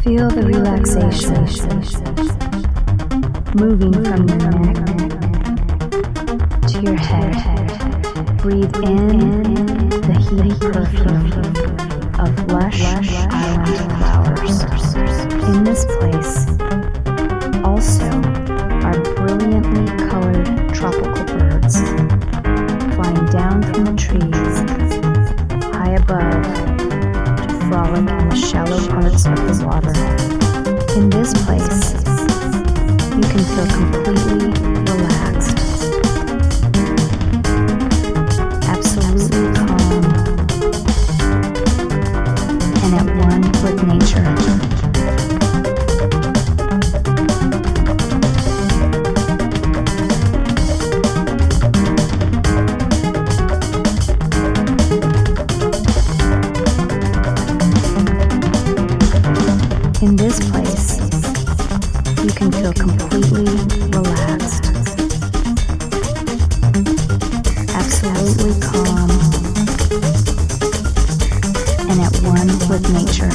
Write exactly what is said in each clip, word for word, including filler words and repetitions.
Feel the relaxation moving from your neck to your head. Breathe in the heaty perfume of lush island flowers. In this place also are brilliantly colored tropical birds flying down from the trees high above to frolic in the shallow parts of the water. In this place, you can feel completely relaxed, absolutely calm, and at one with nature. In this place, you can feel completely relaxed, absolutely calm, and at one with nature.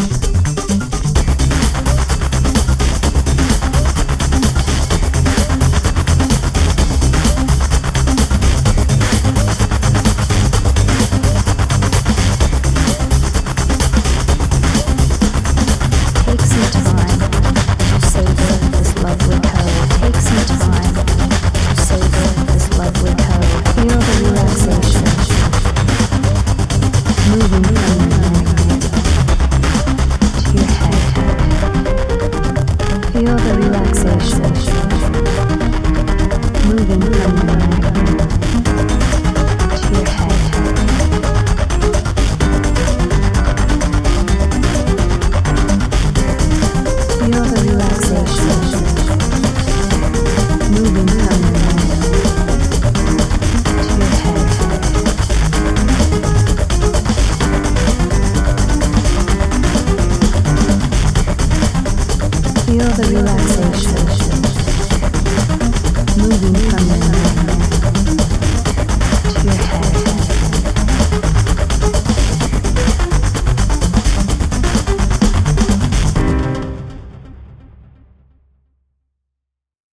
Feel the relaxation moving from your neck to your head. Feel the relaxation moving from your neck to your head. Feel the relaxation moving from your neck